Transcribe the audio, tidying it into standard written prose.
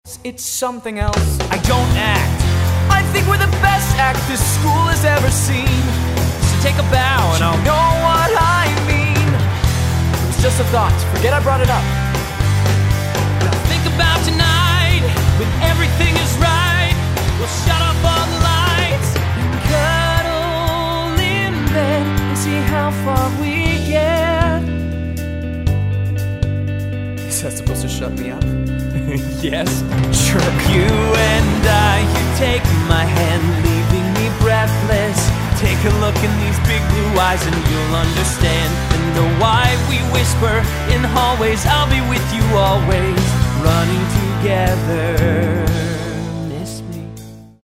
It's something else. I don't act. I think we're the best act this school has ever seen. So take a bow and I'll know what I mean. It was just a thought. Forget I brought it up. Now think about tonight when everything is right. We'll shut off all the lights and cuddle in bed and see how far we get. Is that supposed to shut me up? Yes, sure. You and I, you take my hand, leaving me breathless. Take a look in these big blue eyes and you'll understand and know why we whisper in hallways. I'll be with you always, running together.